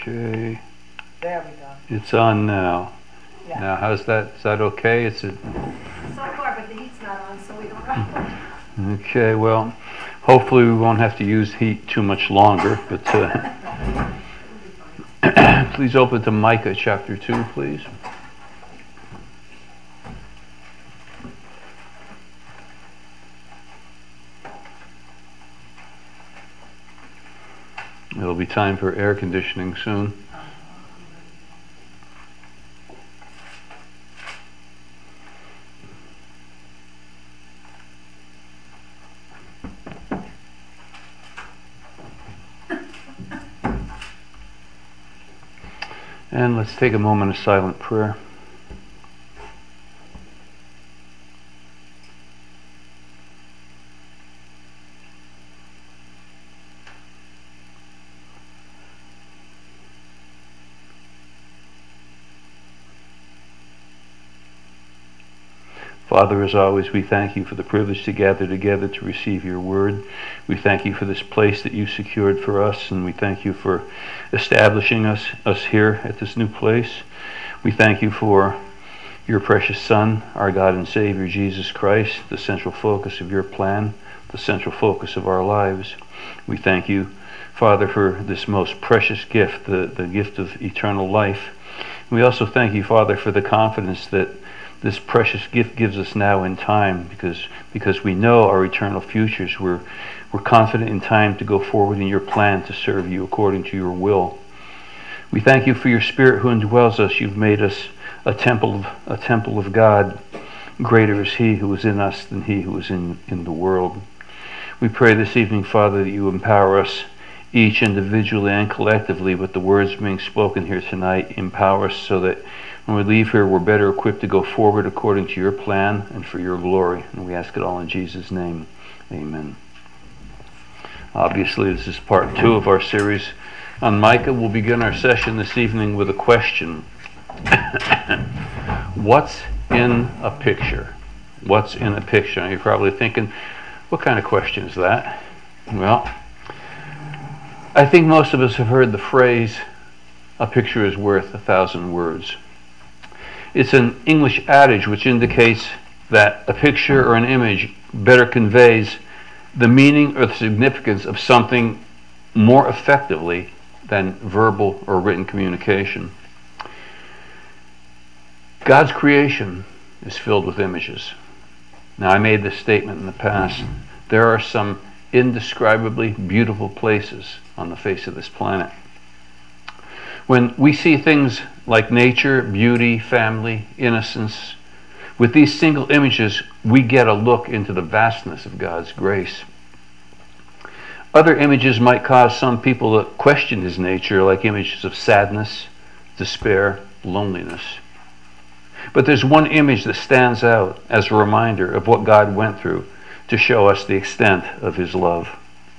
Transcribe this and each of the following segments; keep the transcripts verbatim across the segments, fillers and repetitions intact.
Okay. There we go. It's on now. Yeah. Now, how's that? Is that okay? It's a, So far, but the heat's not on, so we don't know. okay. Well, hopefully we won't have to use heat too much longer. But uh, please open to Micah chapter two, please. It'll be time for air conditioning soon. And let's take a moment of silent prayer. Father, as always, we thank you for the privilege to gather together to receive your word. We thank you for this place that you secured for us, and we thank you for establishing us, us here at this new place. We thank you for your precious Son, our God and Savior, Jesus Christ, the central focus of your plan, the central focus of our lives. We thank you, Father, for this most precious gift, the, the gift of eternal life. We also thank you, Father, for the confidence that this precious gift gives us now in time, because because we know our eternal futures. We're we're confident in time to go forward in your plan to serve you according to your will. We thank you for your Spirit who indwells us. You've made us a temple of a temple of God. Greater is he who is in us than he who is in, in the world. We pray this evening, Father, that you empower us each individually and collectively with the words being spoken here tonight. Empower us so that when we leave here, we're better equipped to go forward according to your plan and for your glory. And we ask it all in Jesus' name. Amen. Obviously, this is part two of our series on Micah. We'll begin our session this evening with a question. What's in a picture? What's in a picture? Now, you're probably thinking, what kind of question is that? Well, I think most of us have heard the phrase, a picture is worth a thousand words. It's an English adage which indicates that a picture or an image better conveys the meaning or the significance of something more effectively than verbal or written communication. God's creation is filled with images. Now, I made this statement in the past. There are some indescribably beautiful places on the face of this planet. When we see things like nature, beauty, family, innocence, with these single images, we get a look into the vastness of God's grace. Other images might cause some people to question his nature, like images of sadness, despair, loneliness. But there's one image that stands out as a reminder of what God went through to show us the extent of his love.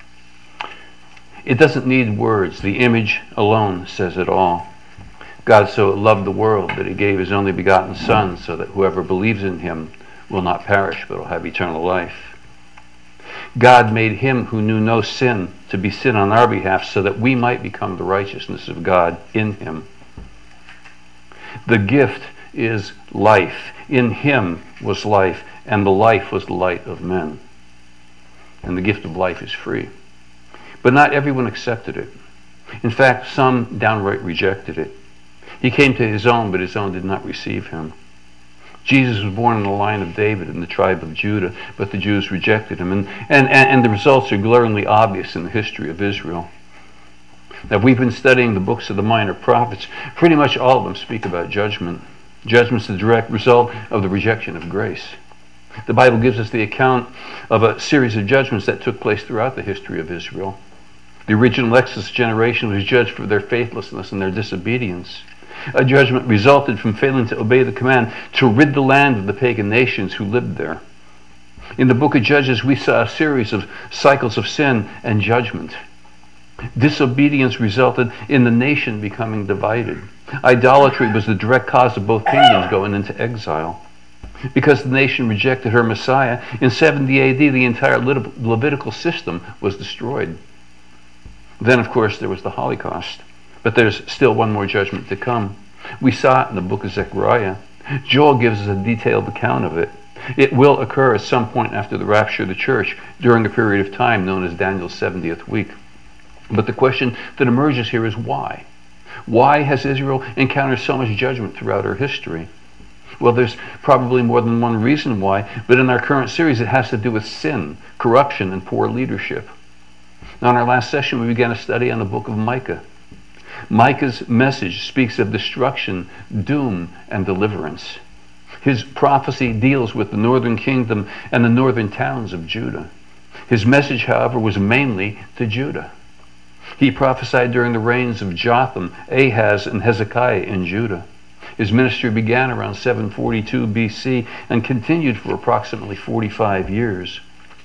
It doesn't need words. The image alone says it all. God so loved the world that he gave his only begotten Son so that whoever believes in him will not perish but will have eternal life. God made him who knew no sin to be sin on our behalf so that we might become the righteousness of God in him. The gift is life. In him was life, and the life was the light of men. And the gift of life is free. But not everyone accepted it. In fact, some downright rejected it. He came to his own, but his own did not receive him. Jesus was born in the line of David in the tribe of Judah, but the Jews rejected him. And, and, and the results are glaringly obvious in the history of Israel. Now, we've been studying the books of the minor prophets. Pretty much all of them speak about judgment. Judgment's the direct result of the rejection of grace. The Bible gives us the account of a series of judgments that took place throughout the history of Israel. The original Exodus generation was judged for their faithlessness and their disobedience. A judgment resulted from failing to obey the command to rid the land of the pagan nations who lived there. In the book of Judges, we saw a series of cycles of sin and judgment. Disobedience resulted in the nation becoming divided. Idolatry was the direct cause of both kingdoms going into exile. Because the nation rejected her Messiah, in seventy A D the entire Levitical system was destroyed. Then, of course, there was the Holocaust. But there's still one more judgment to come. We saw it in the book of Zechariah. Joel gives us a detailed account of it. It will occur at some point after the rapture of the church during a period of time known as Daniel's seventieth week. But the question that emerges here is why? Why has Israel encountered so much judgment throughout her history? Well, there's probably more than one reason why, but in our current series it has to do with sin, corruption, and poor leadership. Now, in our last session we began a study on the book of Micah. Micah's message speaks of destruction, doom, and deliverance. His prophecy deals with the northern kingdom and the northern towns of Judah. His message, however, was mainly to Judah. He prophesied during the reigns of Jotham, Ahaz, and Hezekiah in Judah. His ministry began around seven forty-two B C and continued for approximately forty-five years.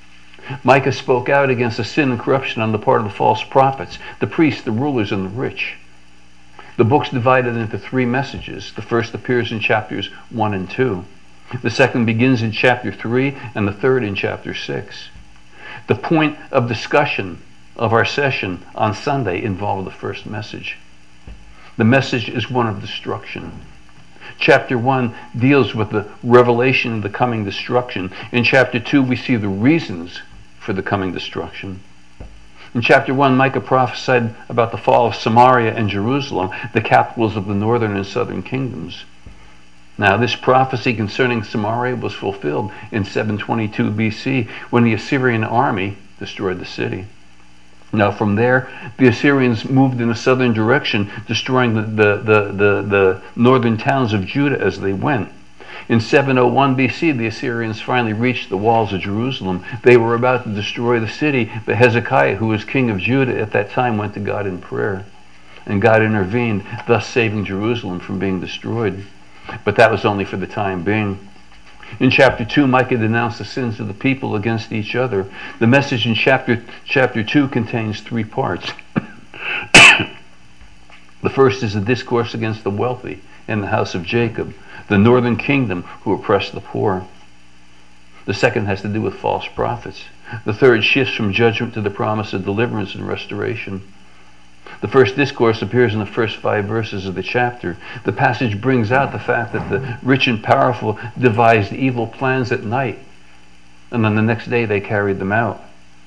Micah spoke out against the sin and corruption on the part of the false prophets, the priests, the rulers, and the rich. The book's divided into three messages. The first appears in chapters one and two. The second begins in chapter three, and the third in chapter six. The point of discussion of our session on Sunday involved the first message. The message is one of destruction. Chapter one deals with the revelation of the coming destruction. In chapter two, we see the reasons for the coming destruction. In chapter one, Micah prophesied about the fall of Samaria and Jerusalem, the capitals of the northern and southern kingdoms. Now, this prophecy concerning Samaria was fulfilled in seven twenty-two B C when the Assyrian army destroyed the city. Now, from there, the Assyrians moved in a southern direction, destroying the, the, the, the, the northern towns of Judah as they went. In seven oh one B C, the Assyrians finally reached the walls of Jerusalem. They were about to destroy the city, but Hezekiah, who was king of Judah at that time, went to God in prayer. And God intervened, thus saving Jerusalem from being destroyed. But that was only for the time being. In chapter two, Micah denounced the sins of the people against each other. The message in chapter, chapter two contains three parts. The first is a discourse against the wealthy in the house of Jacob, the northern kingdom who oppress the poor. The second has to do with false prophets. The third shifts from judgment to the promise of deliverance and restoration. The first discourse appears in the first five verses of the chapter. The passage brings out the fact that the rich and powerful devised evil plans at night, and then the next day they carried them out.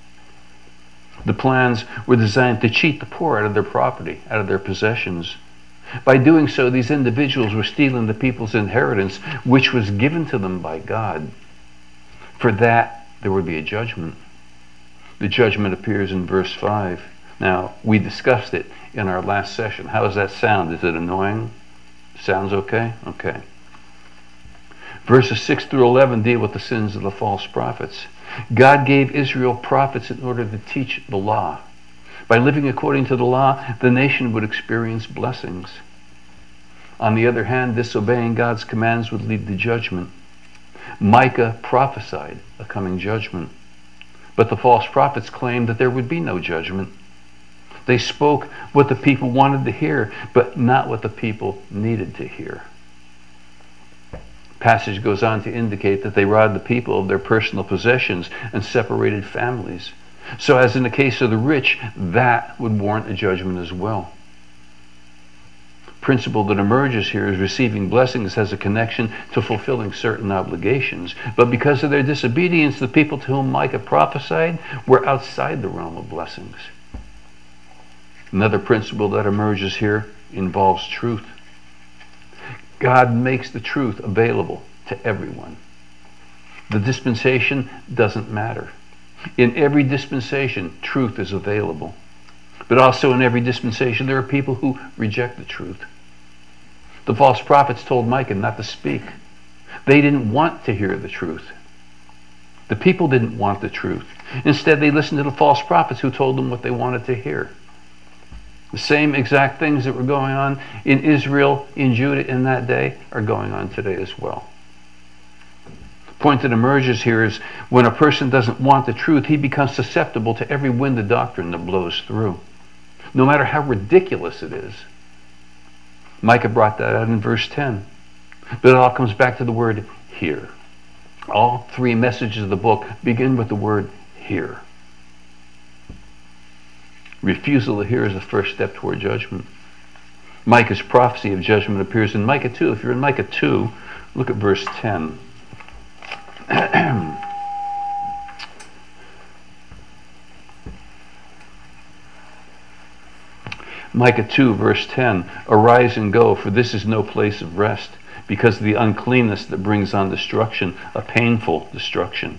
The plans were designed to cheat the poor out of their property, out of their possessions. By doing so, these individuals were stealing the people's inheritance, which was given to them by God. For that, there would be a judgment. The judgment appears in verse five. Now, we discussed it in our last session. How does that sound? Is it annoying? Sounds okay? Okay. Verses six through eleven deal with the sins of the false prophets. God gave Israel prophets in order to teach the law. By living according to the law, the nation would experience blessings. On the other hand, disobeying God's commands would lead to judgment. Micah prophesied a coming judgment. But the false prophets claimed that there would be no judgment. They spoke what the people wanted to hear, but not what the people needed to hear. The passage goes on to indicate that they robbed the people of their personal possessions and separated families. So as in the case of the rich, that would warrant a judgment as well. The principle that emerges here is receiving blessings has a connection to fulfilling certain obligations. But because of their disobedience, the people to whom Micah prophesied were outside the realm of blessings. Another principle that emerges here involves truth. God makes the truth available to everyone. The dispensation doesn't matter. In every dispensation, truth is available. But also in every dispensation, there are people who reject the truth. The false prophets told Micah not to speak. They didn't want to hear the truth. The people didn't want the truth. Instead, they listened to the false prophets who told them what they wanted to hear. The same exact things that were going on in Israel, in Judah in that day, are going on today as well. The point that emerges here is when a person doesn't want the truth, he becomes susceptible to every wind of doctrine that blows through, no matter how ridiculous it is. Micah brought that out in verse ten. But it all comes back to the word hear. All three messages of the book begin with the word hear. Refusal to hear is the first step toward judgment. Micah's prophecy of judgment appears in Micah two. If you're in Micah two, look at verse ten. Micah two, verse ten, "Arise and go, for this is no place of rest, because of the uncleanness that brings on destruction, a painful destruction."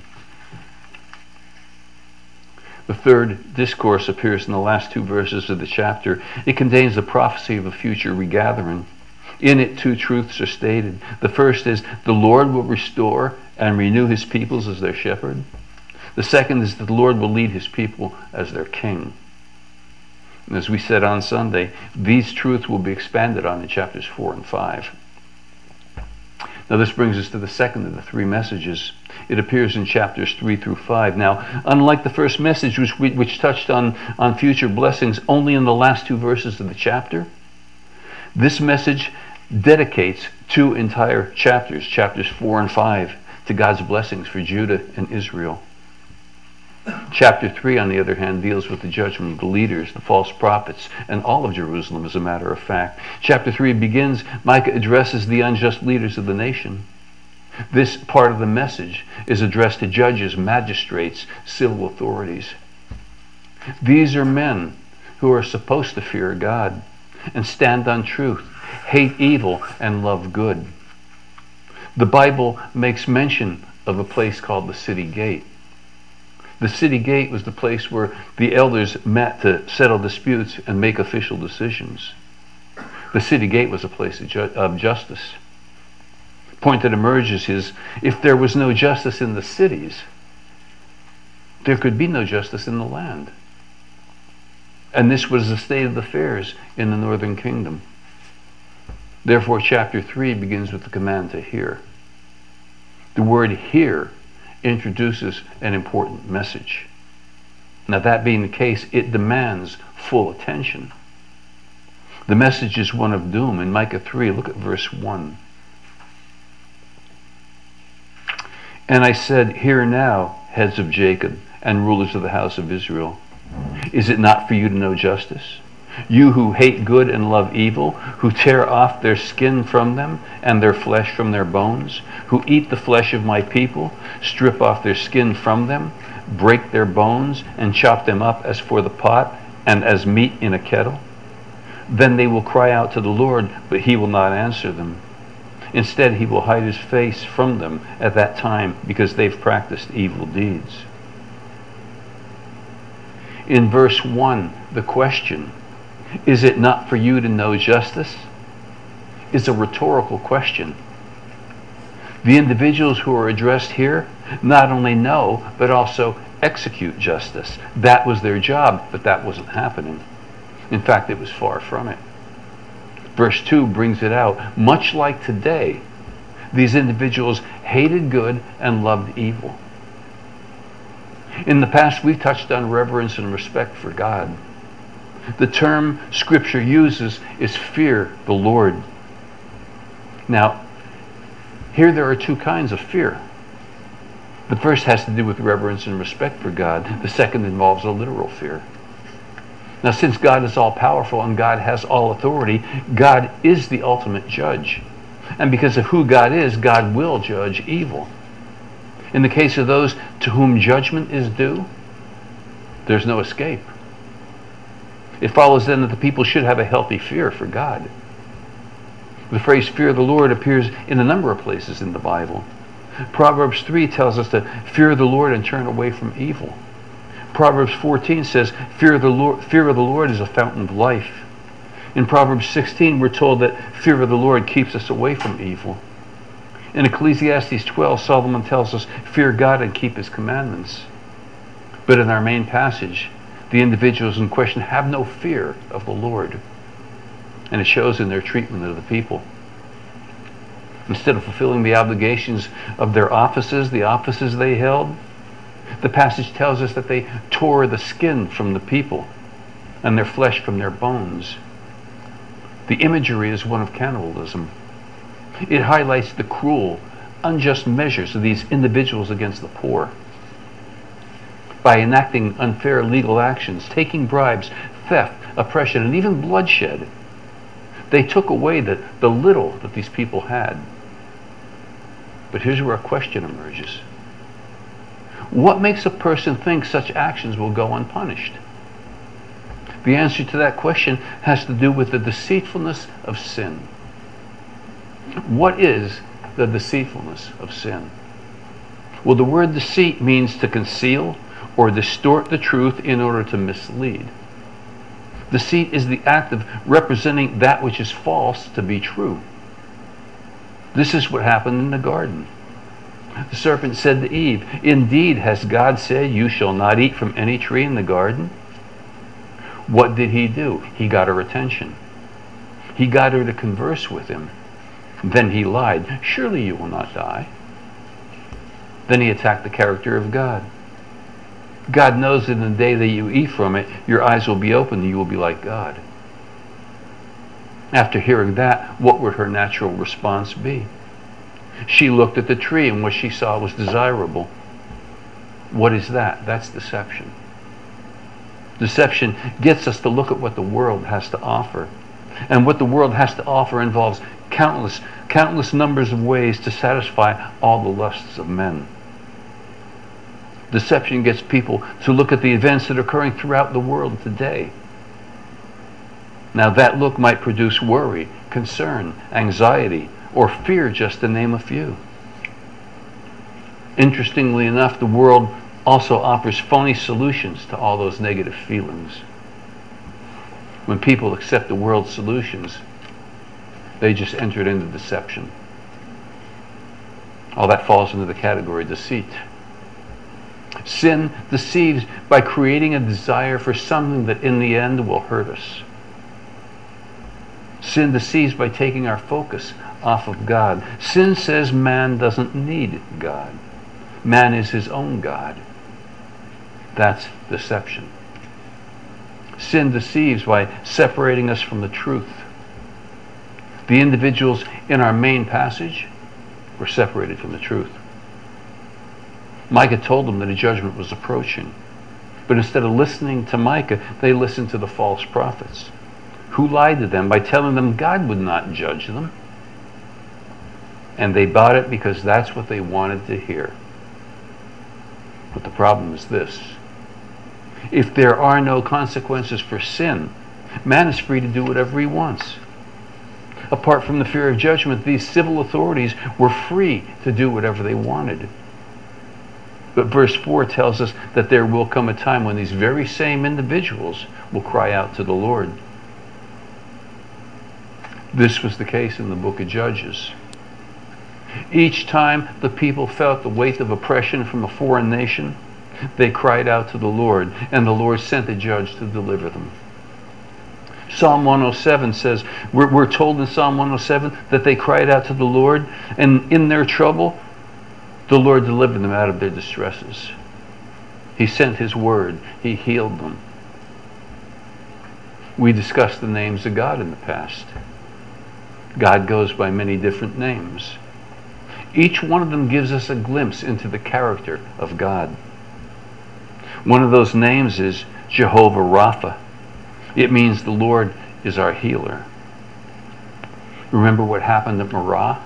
The third discourse appears in the last two verses of the chapter. It contains the prophecy of a future regathering. In it, two truths are stated. The first is the Lord will restore and renew his peoples as their shepherd. The second is that the Lord will lead his people as their king. And as we said on Sunday, these truths will be expanded on in chapters four and five. Now this brings us to the second of the three messages. It appears in chapters three through five. Now, unlike the first message, which, which touched on, on future blessings only in the last two verses of the chapter, this message dedicates two entire chapters, chapters four and five, to God's blessings for Judah and Israel. Chapter three, on the other hand, deals with the judgment of the leaders, the false prophets, and all of Jerusalem, as a matter of fact. Chapter three begins, Micah addresses the unjust leaders of the nation. This part of the message is addressed to judges, magistrates, civil authorities. These are men who are supposed to fear God and stand on truth, hate evil, and love good. The Bible makes mention of a place called the city gate. The city gate was the place where the elders met to settle disputes and make official decisions. The city gate was a place of, ju- of justice. The point that emerges is, if there was no justice in the cities, there could be no justice in the land. And this was the state of affairs in the northern kingdom. Therefore, chapter three begins with the command to hear. The word hear introduces an important message. Now, that being the case, it demands full attention. The message is one of doom. In Micah three, look at verse one. "And I said, hear now, heads of Jacob and rulers of the house of Israel. Is it not for you to know justice? You who hate good and love evil, who tear off their skin from them and their flesh from their bones, who eat the flesh of my people, strip off their skin from them, break their bones and chop them up as for the pot and as meat in a kettle. Then they will cry out to the Lord, but he will not answer them. Instead, he will hide his face from them at that time because they've practiced evil deeds." In verse one, the question, "Is it not for you to know justice?" is a rhetorical question. The individuals who are addressed here not only know, but also execute justice. That was their job, but that wasn't happening. In fact, it was far from it. Verse two brings it out. Much like today, these individuals hated good and loved evil. In the past, we've touched on reverence and respect for God. The term Scripture uses is fear the Lord. Now, here there are two kinds of fear. The first has to do with reverence and respect for God. The second involves a literal fear. Now, since God is all-powerful and God has all authority, God is the ultimate judge. And because of who God is, God will judge evil. In the case of those to whom judgment is due, there's no escape. It follows then that the people should have a healthy fear for God. The phrase fear the Lord appears in a number of places in the Bible. Proverbs three tells us to fear the Lord and turn away from evil. Proverbs fourteen says, fear, the Lord, fear of the Lord is a fountain of life. In Proverbs sixteen, we're told that fear of the Lord keeps us away from evil. In Ecclesiastes twelve, Solomon tells us, fear God and keep his commandments. But in our main passage, the individuals in question have no fear of the Lord. And it shows in their treatment of the people. Instead of fulfilling the obligations of their offices, the offices they held, the passage tells us that they tore the skin from the people and their flesh from their bones. The imagery is one of cannibalism. It highlights the cruel, unjust measures of these individuals against the poor. By enacting unfair legal actions, taking bribes, theft, oppression, and even bloodshed, They took away the, the little that these people had. But here's where a question emerges. What makes a person think such actions will go unpunished? The answer to that question has to do with the deceitfulness of sin. What is the deceitfulness of sin? Well, the word deceit means to conceal or distort the truth in order to mislead. Deceit is the act of representing that which is false to be true. This is what happened in the garden. The serpent said to Eve, "Indeed, has God said, you shall not eat from any tree in the garden?" What did he do? He got her attention. He got her to converse with him. Then he lied. "Surely you will not die." Then he attacked the character of God. God knows that in the day that you eat from it, your eyes will be opened and you will be like God. After hearing that, what would her natural response be? She looked at the tree and what she saw was desirable. What is that? That's deception. Deception gets us to look at what the world has to offer. And what the world has to offer involves countless, countless numbers of ways to satisfy all the lusts of men. Deception gets people to look at the events that are occurring throughout the world today. Now that look might produce worry, concern, anxiety, or fear, just to name a few. Interestingly enough, the world also offers phony solutions to all those negative feelings. When people accept the world's solutions, they just entered into deception. All that falls into the category of deceit. Sin deceives by creating a desire for something that in the end will hurt us. Sin deceives by taking our focus off of God. Sin says man doesn't need God. Man is his own God. That's deception. Sin deceives by separating us from the truth. The individuals in our main passage were separated from the truth. Micah told them that a judgment was approaching. But instead of listening to Micah, they listened to the false prophets, who lied to them by telling them God would not judge them. And they bought it because that's what they wanted to hear. But the problem is this. If there are no consequences for sin, man is free to do whatever he wants. Apart from the fear of judgment, these civil authorities were free to do whatever they wanted. But verse four tells us that there will come a time when these very same individuals will cry out to the Lord. This was the case in the book of Judges. Each time the people felt the weight of oppression from a foreign nation, they cried out to the Lord, and the Lord sent a judge to deliver them. Psalm one oh seven says, we're, we're told in Psalm one oh seven that they cried out to the Lord, and in their trouble, the Lord delivered them out of their distresses. He sent his word. He healed them. We discussed the names of God in the past. God goes by many different names. Each one of them gives us a glimpse into the character of God. One of those names is Jehovah Rapha. It means the Lord is our healer. Remember what happened at Marah?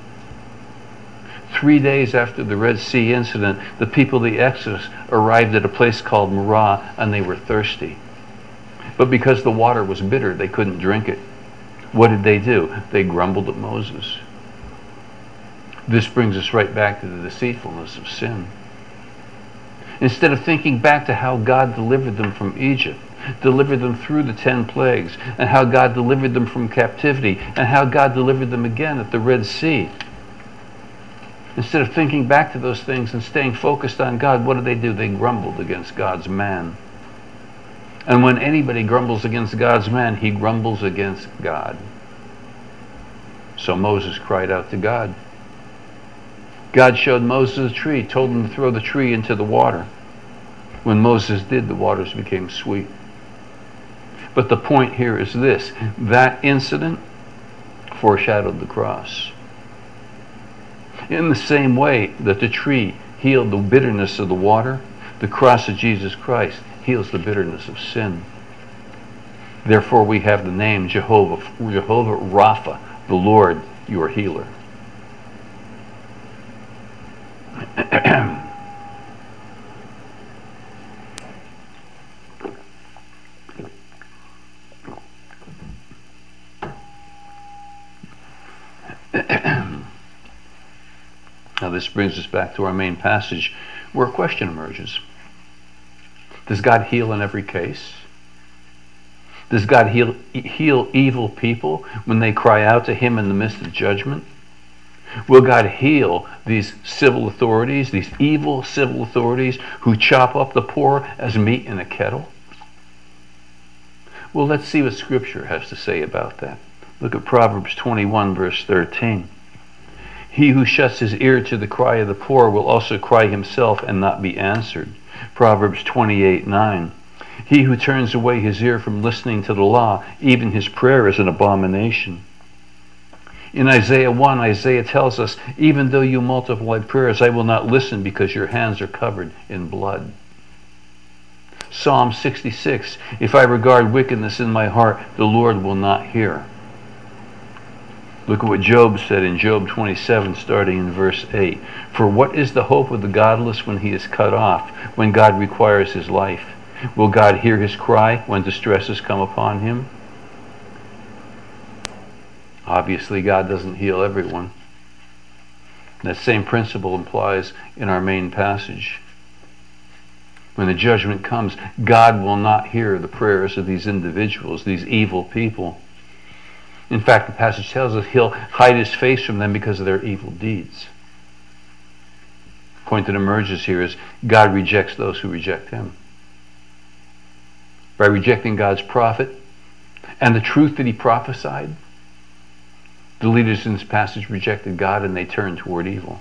Three days after the Red Sea incident, the people of the Exodus arrived at a place called Marah, and they were thirsty. But because the water was bitter, they couldn't drink it. What did they do? They grumbled at Moses. This brings us right back to the deceitfulness of sin. Instead of thinking back to how God delivered them from Egypt, delivered them through the ten plagues, and how God delivered them from captivity, and how God delivered them again at the Red Sea, instead of thinking back to those things and staying focused on God, what did they do? They grumbled against God's man. And when anybody grumbles against God's man, he grumbles against God. So Moses cried out to God. God showed Moses a tree, told him to throw the tree into the water. When Moses did, the waters became sweet. But the point here is this: that incident foreshadowed the cross. In the same way that the tree healed the bitterness of the water, the cross of Jesus Christ heals the bitterness of sin. Therefore we have the name Jehovah, Jehovah Rapha, the Lord your healer. Now this brings us back to our main passage where a question emerges. Does God heal in every case? Does God heal, heal evil people when they cry out to him in the midst of judgment? Will God heal these civil authorities, these evil civil authorities who chop up the poor as meat in a kettle? Well, let's see what Scripture has to say about that. Look at Proverbs twenty-one, verse thirteen. He who shuts his ear to the cry of the poor will also cry himself and not be answered. Proverbs twenty-eight, nine. He who turns away his ear from listening to the law, even his prayer is an abomination. In Isaiah one, Isaiah tells us, even though you multiply prayers, I will not listen because your hands are covered in blood. Psalm sixty-six, if I regard wickedness in my heart, the Lord will not hear. Look at what Job said in Job twenty-seven, starting in verse eight. For what is the hope of the godless when he is cut off, when God requires his life? Will God hear his cry when distresses come upon him? Obviously, God doesn't heal everyone. That same principle applies in our main passage. When the judgment comes, God will not hear the prayers of these individuals, these evil people. In fact, the passage tells us he'll hide his face from them because of their evil deeds. The point that emerges here is God rejects those who reject him. By rejecting God's prophet and the truth that he prophesied, the leaders in this passage rejected God and they turned toward evil.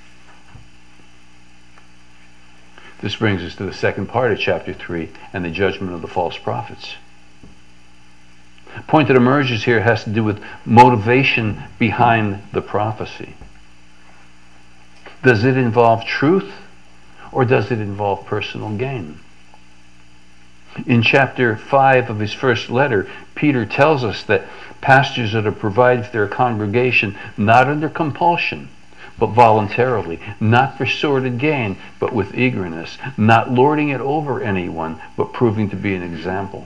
This brings us to the second part of chapter three and the judgment of the false prophets. The point that emerges here has to do with motivation behind the prophecy. Does it involve truth or does it involve personal gain? In chapter five of his first letter, Peter tells us that pastors are to provide for their congregation not under compulsion, but voluntarily, not for sordid gain, but with eagerness, not lording it over anyone, but proving to be an example.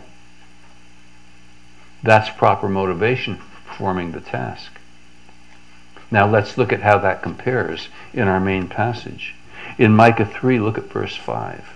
That's proper motivation for performing the task. Now let's look at how that compares in our main passage. In Micah three, look at verse five.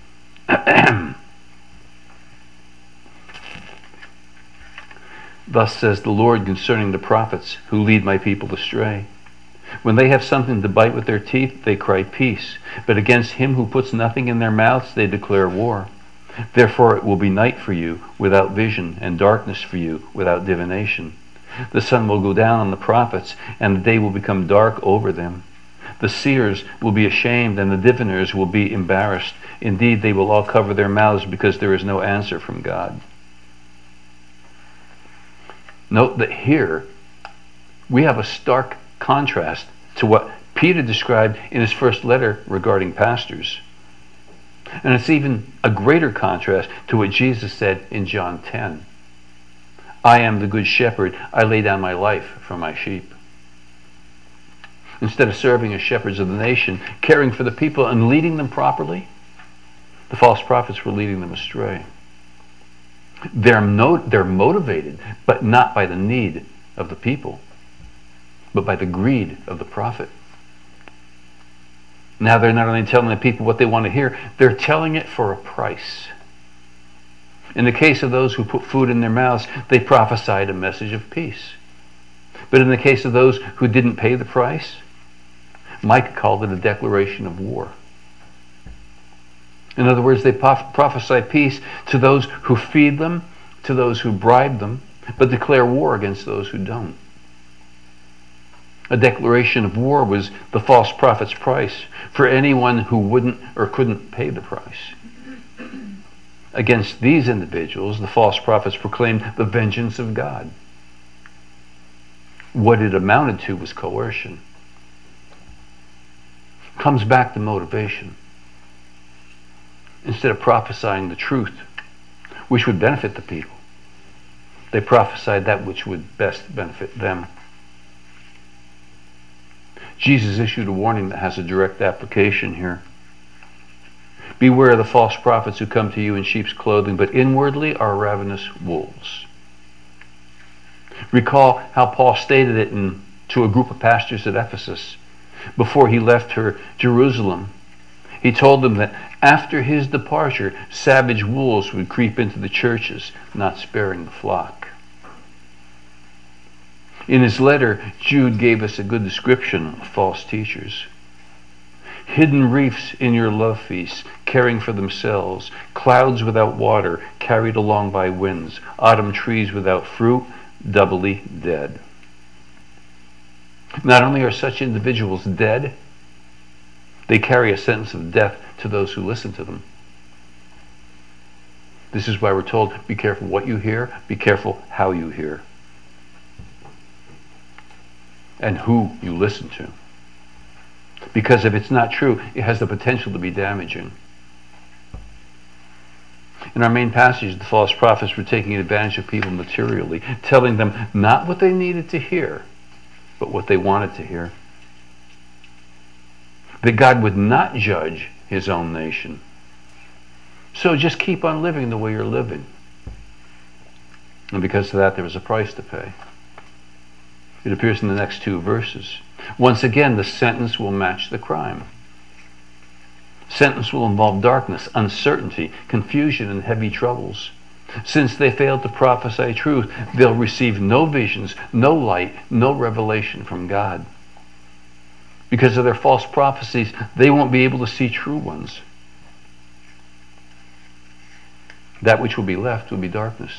Thus says the Lord concerning the prophets who lead my people astray. When they have something to bite with their teeth, they cry peace. But against him who puts nothing in their mouths, they declare war. Therefore it will be night for you without vision, and darkness for you without divination. The sun will go down on the prophets, and the day will become dark over them. The seers will be ashamed, and the diviners will be embarrassed. Indeed, they will all cover their mouths because there is no answer from God. Note that here we have a stark contrast to what Peter described in his first letter regarding pastors. And it's even a greater contrast to what Jesus said in John ten. I am the good shepherd. I lay down my life for my sheep. Instead of serving as shepherds of the nation, caring for the people and leading them properly, the false prophets were leading them astray. They're, no, they're motivated, but not by the need of the people, but by the greed of the prophet. Now they're not only telling the people what they want to hear, they're telling it for a price. In the case of those who put food in their mouths, they prophesied a message of peace. But in the case of those who didn't pay the price, Micah called it a declaration of war. In other words, they prophesy peace to those who feed them, to those who bribe them, but declare war against those who don't. A declaration of war was the false prophet's price for anyone who wouldn't or couldn't pay the price. Against these individuals, the false prophets proclaimed the vengeance of God. What it amounted to was coercion. Comes back to motivation. Instead of prophesying the truth, which would benefit the people, They prophesied that which would best benefit them. Jesus issued a warning that has a direct application here. Beware of the false prophets who come to you in sheep's clothing, but inwardly are ravenous wolves. Recall how Paul stated it in, to a group of pastors at Ephesus before he left her Jerusalem. He told them that after his departure, savage wolves would creep into the churches, not sparing the flock. In his letter, Jude gave us a good description of false teachers. Hidden reefs in your love feasts, caring for themselves, clouds without water, carried along by winds, autumn trees without fruit, doubly dead. Not only are such individuals dead, they carry a sentence of death to those who listen to them. This is why we're told, be careful what you hear, be careful how you hear, and who you listen to. Because if it's not true, it has the potential to be damaging. In our main passage, the false prophets were taking advantage of people materially, telling them not what they needed to hear, but what they wanted to hear. That God would not judge his own nation. So just keep on living the way you're living. And because of that, there was a price to pay. It appears in the next two verses. Once again, the sentence will match the crime. Sentence will involve darkness, uncertainty, confusion, and heavy troubles. Since they failed to prophesy truth, they'll receive no visions, no light, no revelation from God. Because of their false prophecies, they won't be able to see true ones. That which will be left will be darkness,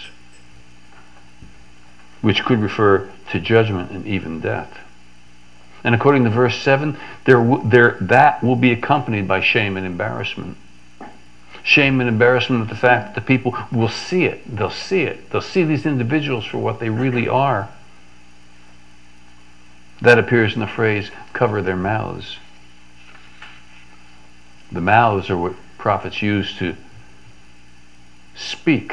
which could refer to judgment and even death. And according to verse seven, there, there, that will be accompanied by shame and embarrassment. Shame and embarrassment at the fact that the people will see it. They'll see it. They'll see these individuals for what they really are. That appears in the phrase, cover their mouths. The mouths are what prophets use to speak.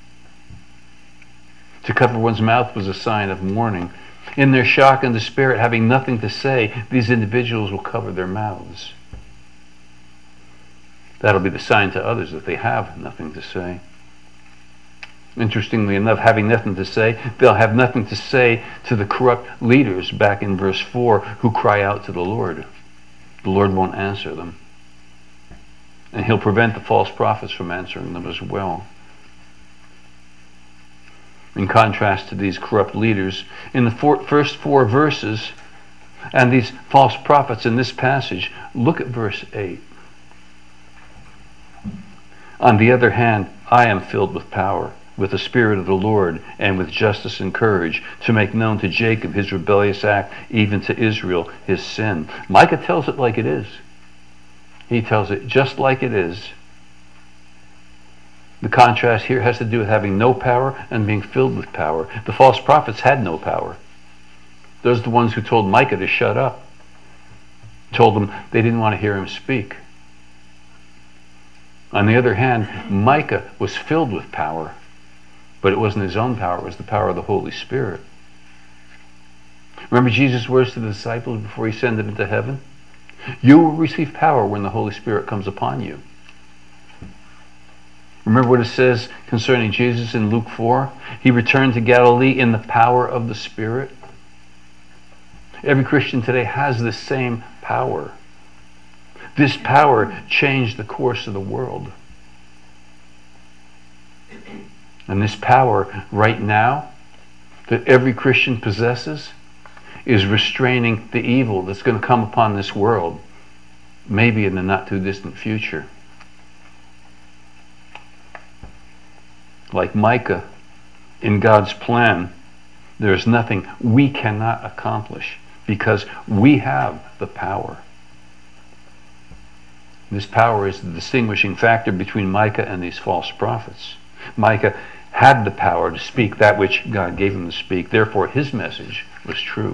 To cover one's mouth was a sign of mourning. In their shock and despair at having nothing to say, these individuals will cover their mouths. That'll be the sign to others that they have nothing to say. Interestingly enough, having nothing to say, they'll have nothing to say to the corrupt leaders back in verse four who cry out to the Lord. The Lord won't answer them. And he'll prevent the false prophets from answering them as well. In contrast to these corrupt leaders, in the four, first four verses, and these false prophets in this passage, look at verse eight. On the other hand, I am filled with power, with the Spirit of the Lord, and with justice and courage, to make known to Jacob his rebellious act, even to Israel his sin. Micah tells it like it is. He tells it just like it is. The contrast here has to do with having no power and being filled with power. The false prophets had no power. Those are the ones who told Micah to shut up. Told them they didn't want to hear him speak. On the other hand, Micah was filled with power, but it wasn't his own power, it was the power of the Holy Spirit. Remember Jesus' words to the disciples before he ascended into heaven? You will receive power when the Holy Spirit comes upon you. Remember what it says concerning Jesus in Luke four? He returned to Galilee in the power of the Spirit. Every Christian today has this same power. This power changed the course of the world. And this power right now that every Christian possesses is restraining the evil that's going to come upon this world, maybe in the not too distant future. Like Micah, in God's plan, there is nothing we cannot accomplish because we have the power. This power is the distinguishing factor between Micah and these false prophets. Micah had the power to speak that which God gave him to speak. Therefore, his message was true.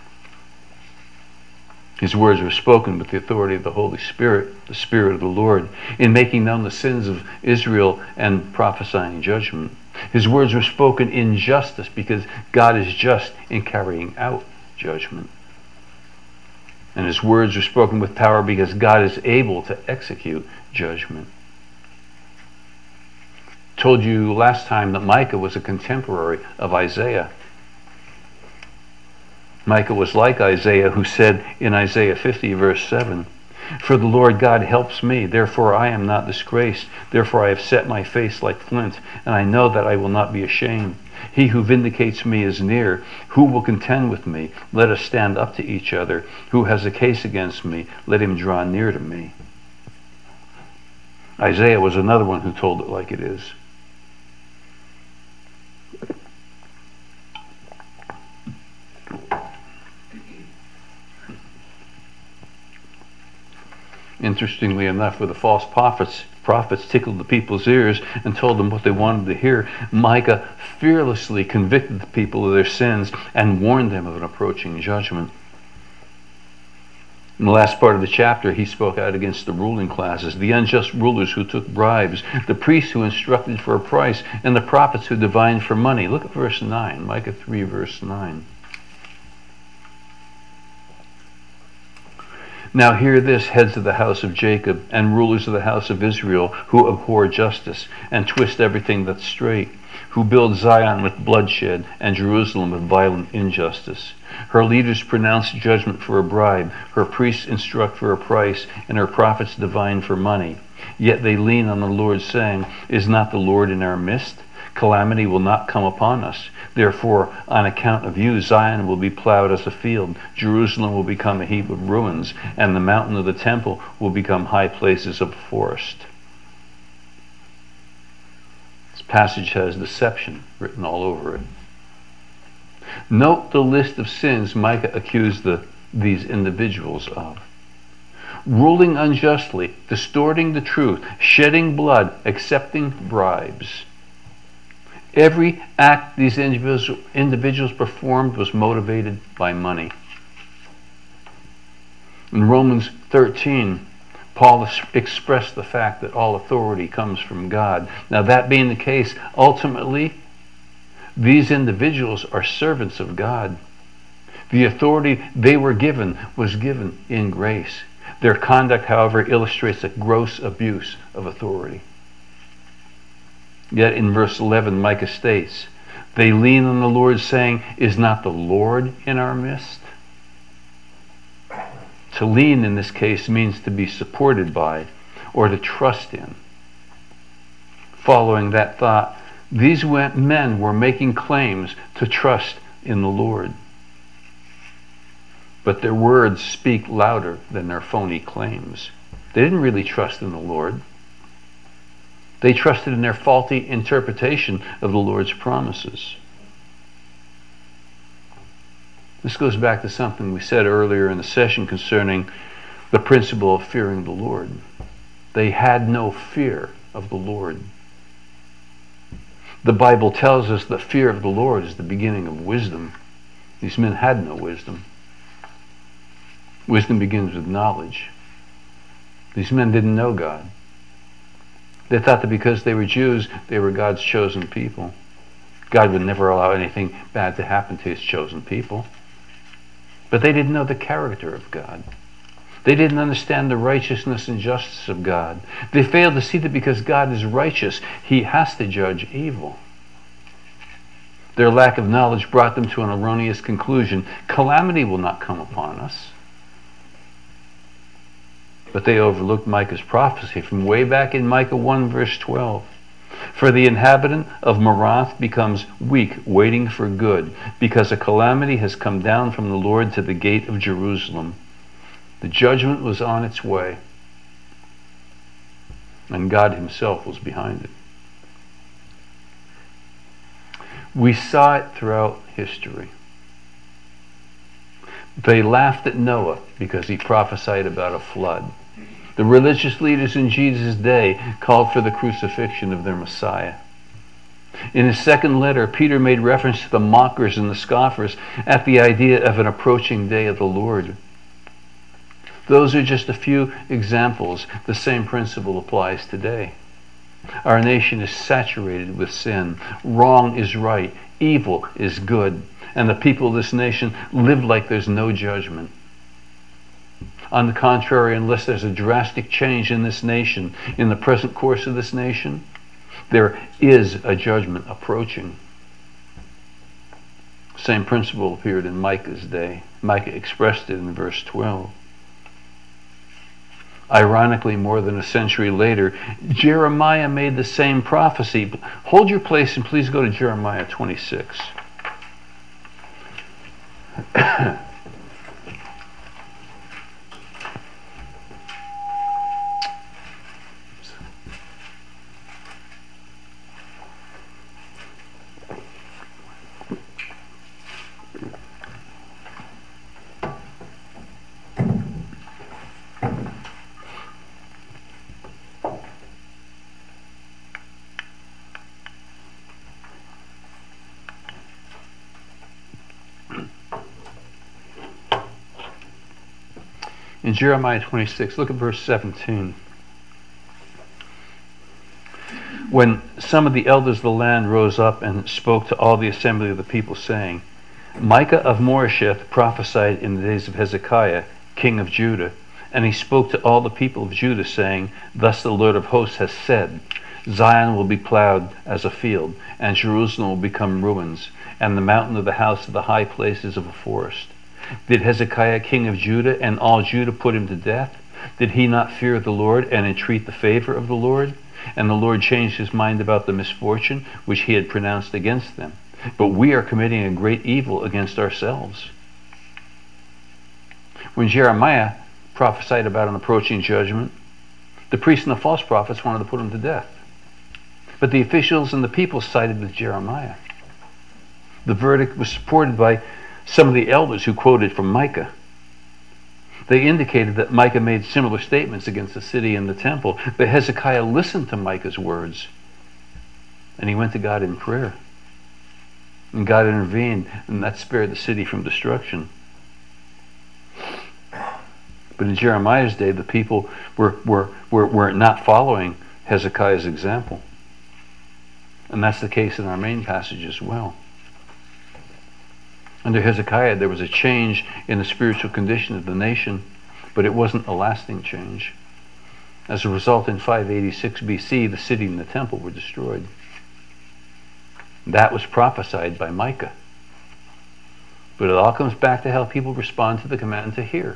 His words were spoken with the authority of the Holy Spirit, the Spirit of the Lord, in making known the sins of Israel and prophesying judgment. His words were spoken in justice because God is just in carrying out judgment. And his words were spoken with power because God is able to execute judgment. Told you last time that Micah was a contemporary of Isaiah. Micah was like Isaiah, who said in Isaiah fifty verse seven, "For the Lord God helps me, therefore I am not disgraced. Therefore I have set my face like flint, and I know that I will not be ashamed. He who vindicates me is near. Who will contend with me? Let us stand up to each other. Who has a case against me? Let him draw near to me." Isaiah was another one who told it like it is. Interestingly enough, where the false prophets prophets tickled the people's ears and told them what they wanted to hear, Micah fearlessly convicted the people of their sins and warned them of an approaching judgment. In the last part of the chapter, he spoke out against the ruling classes, the unjust rulers who took bribes, the priests who instructed for a price, and the prophets who divined for money. Look at verse nine, Micah three, verse nine. "Now hear this, heads of the house of Jacob, and rulers of the house of Israel, who abhor justice, and twist everything that's straight, who build Zion with bloodshed, and Jerusalem with violent injustice. Her leaders pronounce judgment for a bribe, her priests instruct for a price, and her prophets divine for money. Yet they lean on the Lord, saying, Is not the Lord in our midst? Calamity will not come upon us. Therefore, on account of you, Zion will be plowed as a field, Jerusalem will become a heap of ruins, and the mountain of the temple will become high places of a forest." This passage has deception written all over it. Note the list of sins Micah accused the, these individuals of. Ruling unjustly, distorting the truth, shedding blood, accepting bribes. Every act these individuals performed was motivated by money. In Romans thirteen, Paul expressed the fact that all authority comes from God. Now, that being the case, ultimately, these individuals are servants of God. The authority they were given was given in grace. Their conduct, however, illustrates a gross abuse of authority. Yet in verse eleven, Micah states, "They lean on the Lord, saying, Is not the Lord in our midst?" To lean in this case means to be supported by or to trust in. Following that thought, these men were making claims to trust in the Lord. But their words speak louder than their phony claims. They didn't really trust in the Lord. They trusted in their faulty interpretation of the Lord's promises. This goes back to something we said earlier in the session concerning the principle of fearing the Lord. They had no fear of the Lord. The Bible tells us that fear of the Lord is the beginning of wisdom. These men had no wisdom. Wisdom begins with knowledge. These men didn't know God. They thought that because they were Jews, they were God's chosen people. God would never allow anything bad to happen to his chosen people. But they didn't know the character of God. They didn't understand the righteousness and justice of God. They failed to see that because God is righteous, he has to judge evil. Their lack of knowledge brought them to an erroneous conclusion. Calamity will not come upon us. But they overlooked Micah's prophecy from way back in Micah one verse twelve. "For the inhabitant of Marath becomes weak, waiting for good, because a calamity has come down from the Lord to the gate of Jerusalem." The judgment was on its way, and God himself was behind it. We saw it throughout history. They laughed at Noah because he prophesied about a flood. The religious leaders in Jesus' day called for the crucifixion of their Messiah. In his second letter, Peter made reference to the mockers and the scoffers at the idea of an approaching day of the Lord. Those are just a few examples. The same principle applies today. Our nation is saturated with sin. Wrong is right. Evil is good. And the people of this nation live like there's no judgment. On the contrary, unless there's a drastic change in this nation, in the present course of this nation, there is a judgment approaching. Same principle appeared in Micah's day. Micah expressed it in verse twelve. Ironically, more than a century later, Jeremiah made the same prophecy. Hold your place and please go to Jeremiah twenty-six. In Jeremiah twenty-six, look at verse seventeen. When some of the elders of the land rose up and spoke to all the assembly of the people, saying, Micah of Moresheth prophesied in the days of Hezekiah, king of Judah, and he spoke to all the people of Judah, saying, Thus the Lord of hosts has said, Zion will be plowed as a field, and Jerusalem will become ruins, and the mountain of the house of the high places of a forest. Did Hezekiah king of Judah and all Judah put him to death? Did he not fear the Lord and entreat the favor of the Lord? And the Lord changed his mind about the misfortune which he had pronounced against them. But we are committing a great evil against ourselves. When Jeremiah prophesied about an approaching judgment, the priests and the false prophets wanted to put him to death. But the officials and the people sided with Jeremiah. The verdict was supported by some of the elders who quoted from Micah. They indicated that Micah made similar statements against the city and the temple, but Hezekiah listened to Micah's words, and he went to God in prayer. And God intervened, and that spared the city from destruction. But in Jeremiah's day, the people were, were, were, were not following Hezekiah's example. And that's the case in our main passage as well. Under Hezekiah, there was a change in the spiritual condition of the nation, but it wasn't a lasting change. As a result, in five eighty-six B C, the city and the temple were destroyed. That was prophesied by Micah. But it all comes back to how people respond to the command to hear.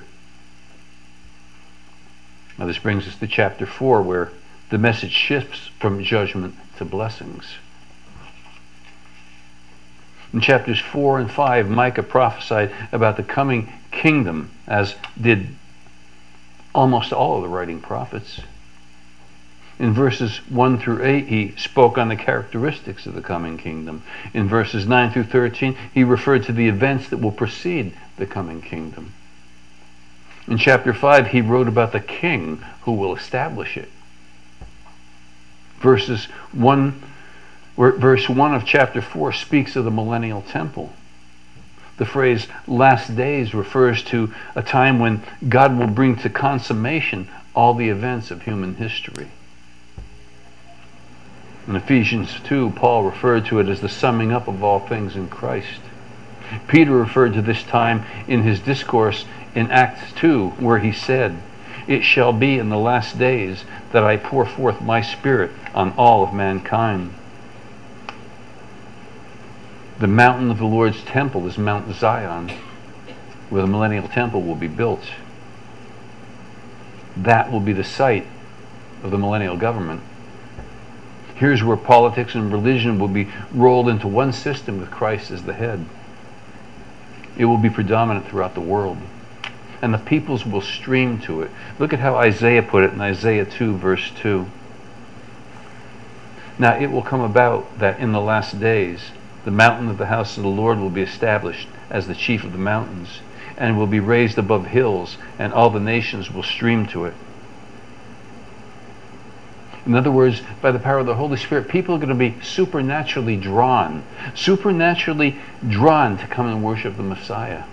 Now this brings us to chapter four, where the message shifts from judgment to blessings. In chapters four and five, Micah prophesied about the coming kingdom, as did almost all of the writing prophets. In verses one through eight, he spoke on the characteristics of the coming kingdom. In verses nine through thirteen, he referred to the events that will precede the coming kingdom. In chapter five, he wrote about the king who will establish it. Verses one Verse one of chapter four speaks of the millennial temple. The phrase last days refers to a time when God will bring to consummation all the events of human history. In Ephesians two, Paul referred to it as the summing up of all things in Christ. Peter referred to this time in his discourse in Acts two, where he said, It shall be in the last days that I pour forth my Spirit on all of mankind. The mountain of the Lord's temple is Mount Zion, where the millennial temple will be built. That will be the site of the millennial government. Here's where politics and religion will be rolled into one system with Christ as the head. It will be predominant throughout the world, and the peoples will stream to it. Look at how Isaiah put it in Isaiah two, verse two. Now it will come about that in the last days, the mountain of the house of the Lord will be established as the chief of the mountains, and will be raised above hills, and all the nations will stream to it. In other words, by the power of the Holy Spirit, people are going to be supernaturally drawn, supernaturally drawn to come and worship the Messiah.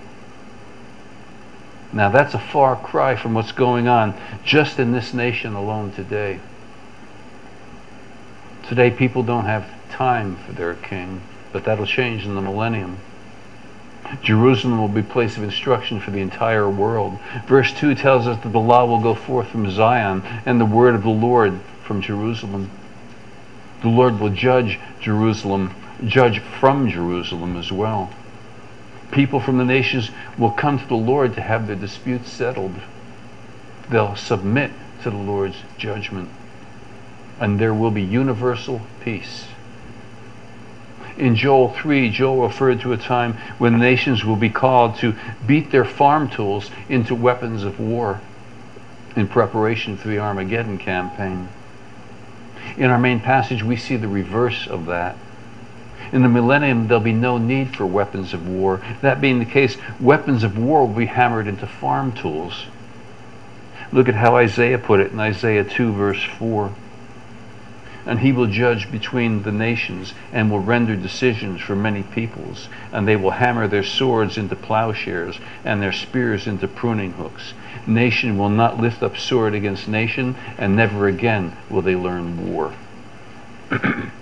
Now that's a far cry from what's going on just in this nation alone today. Today people don't have time for their king, but that'll change in the millennium. Jerusalem will be a place of instruction for the entire world. Verse two tells us that the law will go forth from Zion and the word of the Lord from Jerusalem. The Lord will judge Jerusalem, judge from Jerusalem as well. People from the nations will come to the Lord to have their disputes settled. They'll submit to the Lord's judgment, and there will be universal peace. In Joel three, Joel referred to a time when nations will be called to beat their farm tools into weapons of war in preparation for the Armageddon campaign. In our main passage, we see the reverse of that. In the millennium, there'll be no need for weapons of war. That being the case, weapons of war will be hammered into farm tools. Look at how Isaiah put it in Isaiah two, verse four. And he will judge between the nations and will render decisions for many peoples. And they will hammer their swords into plowshares and their spears into pruning hooks. Nation will not lift up sword against nation, and never again will they learn war. In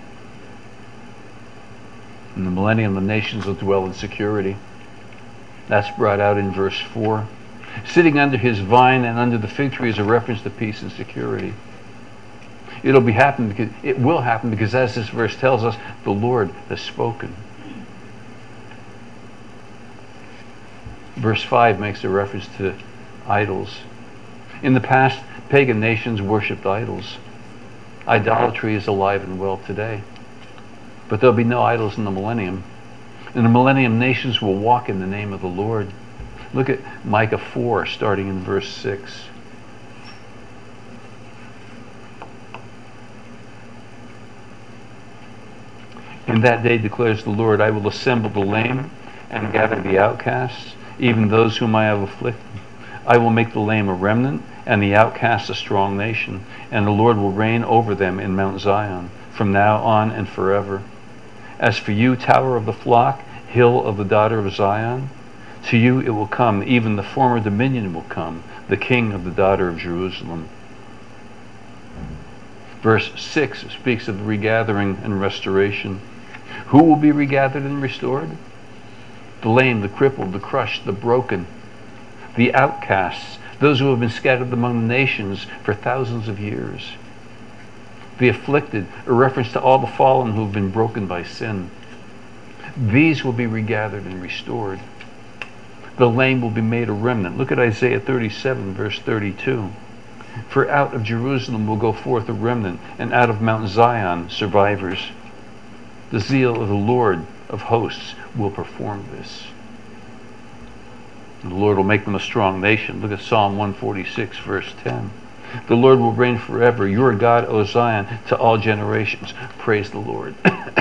the millennium, the nations will dwell in security. That's brought out in verse four. Sitting under his vine and under the fig tree is a reference to peace and security. It'll be happen because it will happen because, as this verse tells us, the Lord has spoken. Verse five makes a reference to idols. In the past, pagan nations worshipped idols. Idolatry is alive and well today. But there'll be no idols in the millennium. In the millennium, nations will walk in the name of the Lord. Look at Micah four, starting in verse six. In that day, declares the Lord, I will assemble the lame and gather the outcasts, even those whom I have afflicted. I will make the lame a remnant, and the outcasts a strong nation, and the Lord will reign over them in Mount Zion, from now on and forever. As for you, tower of the flock, hill of the daughter of Zion, to you it will come, even the former dominion will come, the king of the daughter of Jerusalem. Verse six speaks of the regathering and restoration. Who will be regathered and restored? The lame, the crippled, the crushed, the broken, the outcasts, those who have been scattered among the nations for thousands of years. The afflicted, a reference to all the fallen who have been broken by sin. These will be regathered and restored. The lame will be made a remnant. Look at Isaiah thirty-seven, verse thirty-two. For out of Jerusalem will go forth a remnant, and out of Mount Zion survivors. The zeal of the Lord of hosts will perform this. And the Lord will make them a strong nation. Look at Psalm one forty-six, verse ten. The Lord will reign forever. Your God, O Zion, to all generations. Praise the Lord.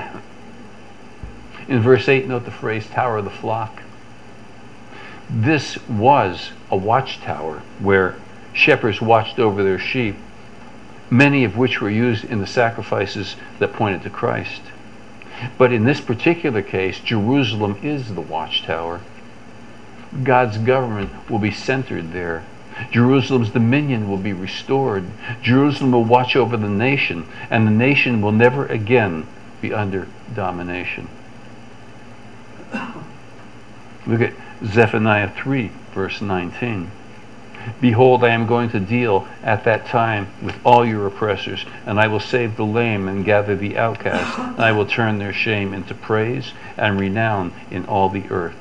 In verse eight, note the phrase, tower of the flock. This was a watchtower where shepherds watched over their sheep, many of which were used in the sacrifices that pointed to Christ. But in this particular case, Jerusalem is the watchtower. God's government will be centered there. Jerusalem's dominion will be restored. Jerusalem will watch over the nation, and the nation will never again be under domination. Look at Zephaniah three, verse nineteen. Behold, I am going to deal at that time with all your oppressors, and I will save the lame and gather the outcast, and I will turn their shame into praise and renown in all the earth.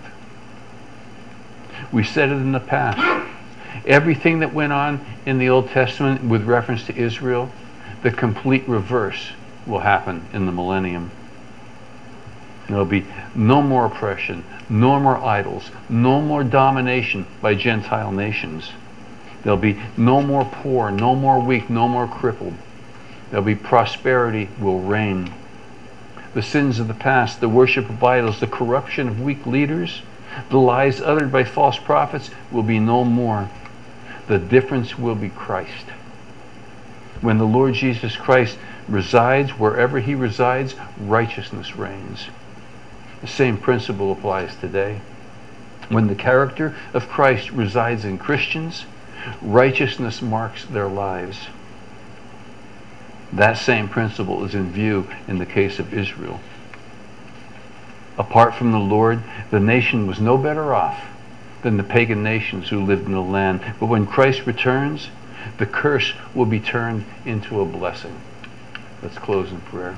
We said it in the past. Everything that went on in the Old Testament with reference to Israel, the complete reverse will happen in the millennium. There'll be no more oppression, no more idols, no more domination by Gentile nations. There'll be no more poor, no more weak, no more crippled. There'll be prosperity will reign. The sins of the past, the worship of idols, the corruption of weak leaders, the lies uttered by false prophets will be no more. The difference will be Christ. When the Lord Jesus Christ resides, wherever he resides, righteousness reigns. The same principle applies today. When the character of Christ resides in Christians, righteousness marks their lives. That same principle is in view in the case of Israel. Apart from the Lord, the nation was no better off than the pagan nations who lived in the land. But when Christ returns, the curse will be turned into a blessing. Let's close in prayer.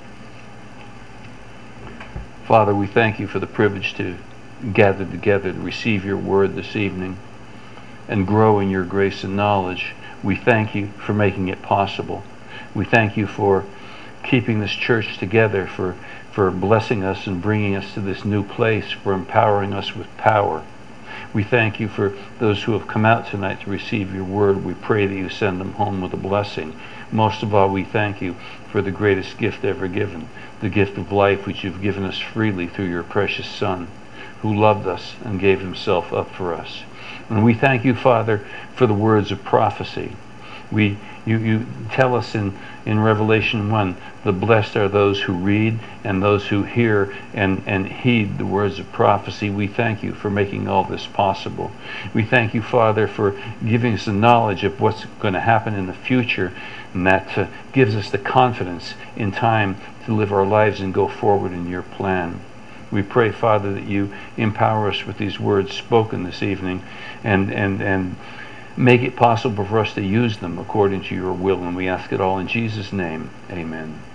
Father, we thank you for the privilege to gather together to receive your word this evening and grow in your grace and knowledge. We thank you for making it possible. We thank you for keeping this church together, for, for blessing us and bringing us to this new place, for empowering us with power. We thank you for those who have come out tonight to receive your word. We pray that you send them home with a blessing. Most of all, we thank you for the greatest gift ever given, the gift of life which you've given us freely through your precious Son, who loved us and gave himself up for us. And we thank you, Father, for the words of prophecy. We, you, you tell us in, in Revelation one, the blessed are those who read and those who hear and, and heed the words of prophecy. We thank you for making all this possible. We thank you, Father, for giving us the knowledge of what's going to happen in the future, and that uh, gives us the confidence in time to live our lives and go forward in your plan. We pray, Father, that you empower us with these words spoken this evening and, and, and make it possible for us to use them according to your will. And we ask it all in Jesus' name. Amen.